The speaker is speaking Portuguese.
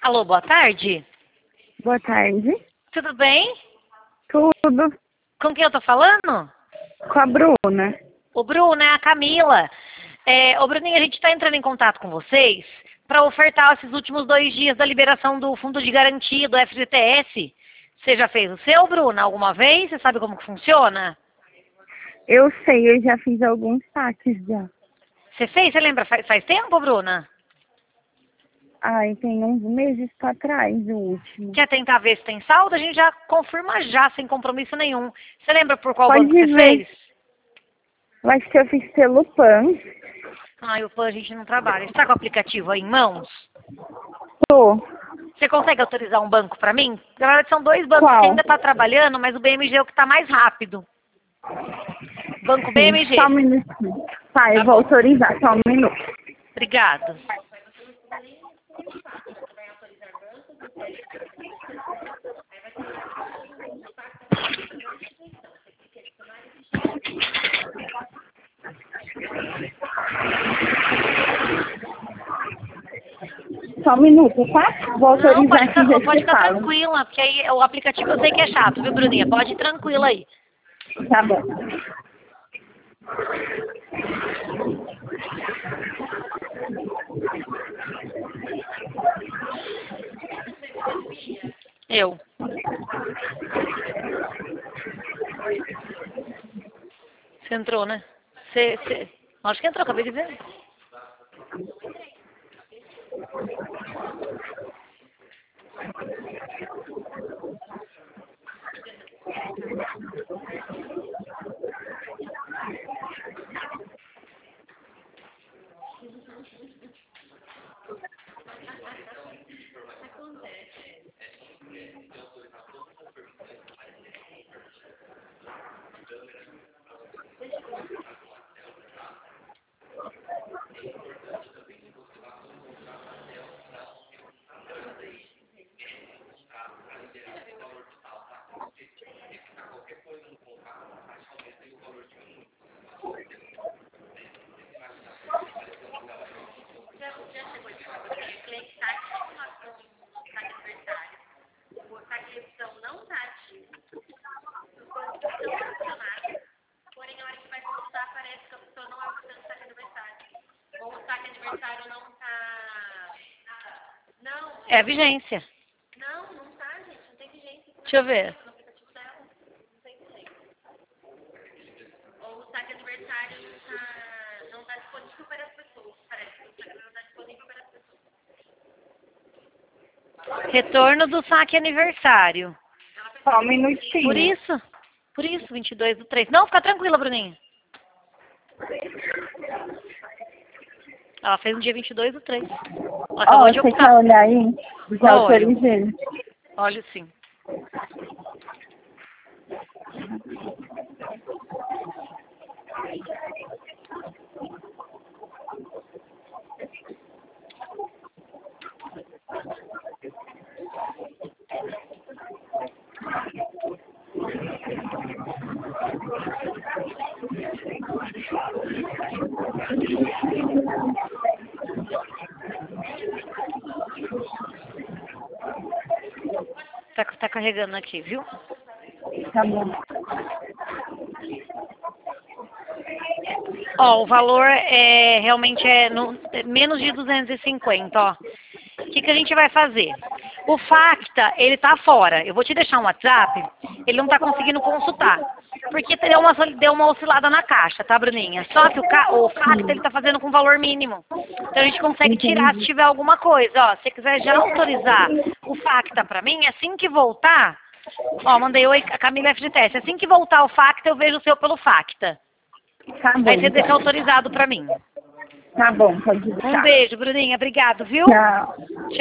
Alô, boa tarde. Boa tarde. Tudo bem? Tudo. Com quem eu tô falando? Com a Bruna. O Bruno, é a Camila. Ô, Bruninho, a gente tá entrando em contato com vocês para ofertar esses últimos 2 dias da liberação do Fundo de Garantia do FGTS. Você já fez o seu, Bruna, alguma vez? Você sabe como que funciona? Eu sei, eu já fiz alguns saques já. Você fez? Você lembra? Faz tempo, Bruna? Ai, tem uns meses pra trás, o último. Quer tentar ver se tem saldo? A gente já confirma já, sem compromisso nenhum. Você lembra por qual Pode banco você ver. fez? Eu acho que eu fiz pelo PAN. Ai, o PAN a gente não trabalha. Você está com o aplicativo aí em mãos? Tô. Você consegue autorizar um banco para mim? Na verdade, são 2 bancos que Qual? ainda tá trabalhando, mas o BMG é o que está mais rápido. Banco Sim, BMG. só um minutinho. Tá, eu Tá vou bom. autorizar, só um minuto. Obrigada. Só um minuto, tá? Vou Não, autorizar aqui, já pode te ficar falo. tranquila, porque aí o aplicativo eu sei que é chato, viu, Bruninha? Pode ir tranquila aí. Tá bom. Eu. Você entrou, né? Acho que entrou, acabei de ver. É a vigência. Deixa eu ver. Retorno do saque aniversário. Só um minutinho. Por isso, 22/3. Não, fica tranquila, Bruninha. Ela fez no dia 22/3. Ela acabou Ó, de você optar. quer olhar aí? Já Eu olho. autorizei. Olho sim. Tá carregando aqui, viu? Tá bom. Ó, o valor realmente é menos de 250, ó. O que a gente vai fazer? O Facta, ele tá fora. Eu vou te deixar um WhatsApp, ele não tá conseguindo consultar. Porque deu uma oscilada na caixa, tá, Bruninha? Só que o Facta, ele tá fazendo com valor mínimo. Então a gente consegue tirar se Entendi. tiver alguma coisa, ó. Se você quiser já autorizar o Facta pra mim, assim que voltar... Ó, mandei oi, a Camila FGTS. Assim que voltar o Facta, eu vejo o seu pelo Facta. Tá bom. Aí você deixa autorizado pra mim. Tá bom, pode Um deixar. beijo, Bruninha. Obrigado, viu? Tchau.